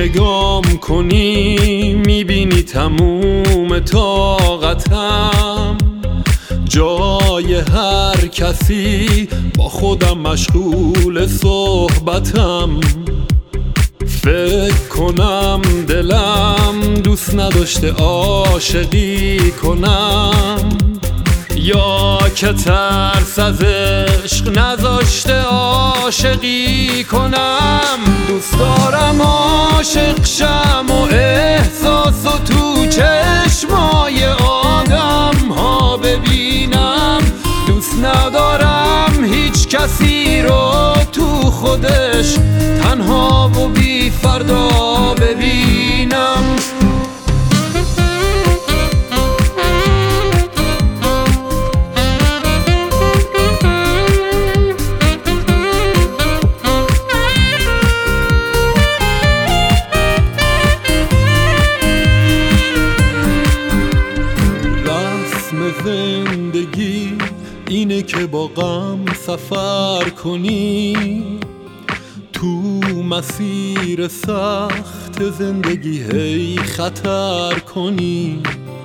نگام کنی میبینی تموم طاقتم، جای هر کسی با خودم مشغول صحبتم. فکر کنم دلم دوست نداشته عاشقی کنم، یا که ترس از عشق نذاشته عاشقی کنم. دوست دارم عاشق شم و احساس و تو چشمای آدم ها ببینم. دوست ندارم هیچ کسی رو تو خودش تنها و بی فردا ببینم. زندگی اینه که با غم سفر کنی، تو مسیر سخت زندگی هی خطر کنی.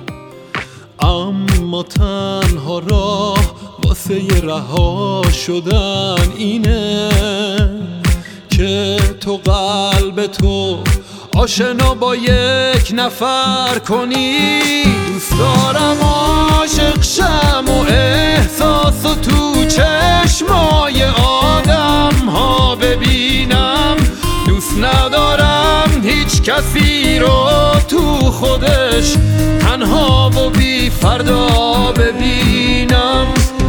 اما تنها راه واسه رها شدن اینه که تو قلب تو آشنا با یک نفر کنی. دوست دارم عاشق شم و احساس و تو چشمای آدم ها ببینم. دوست ندارم هیچ کسی رو تو خودش تنها و بی فردا ببینم.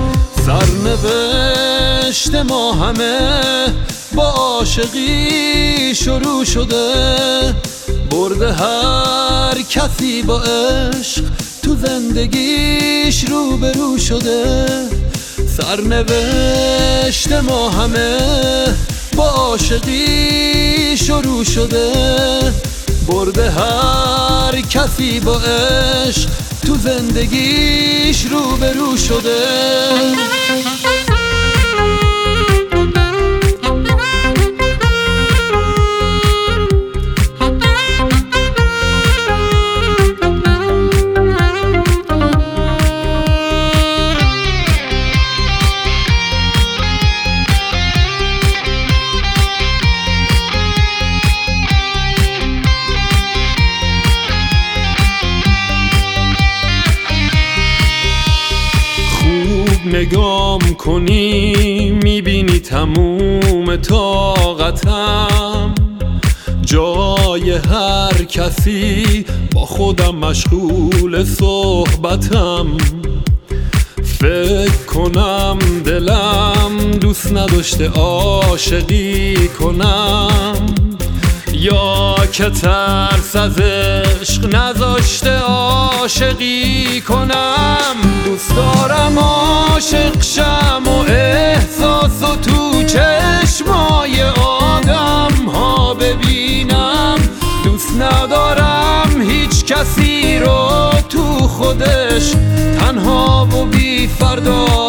سرنوشت ما همه با عاشقی شروع شده، برده هر کسی با عشق تو زندگیش روبرو شده. سرنوشت ما همه با عاشقی شروع شده، برده هر کسی با عشق تو زندگیش روبرو شده. نگام کنی میبینی تموم طاقتم، جای هر کسی با خودم مشغول صحبتم. فکر کنم دلم دوست نداشته عاشقی کنم، یا که ترس از عشق نذاشته عاشقی کنم. دوست دارم عاشق شم و احساس و تو چشمای آدم ها ببینم. دوست ندارم هیچ کسی رو تو خودش تنها و بی فردا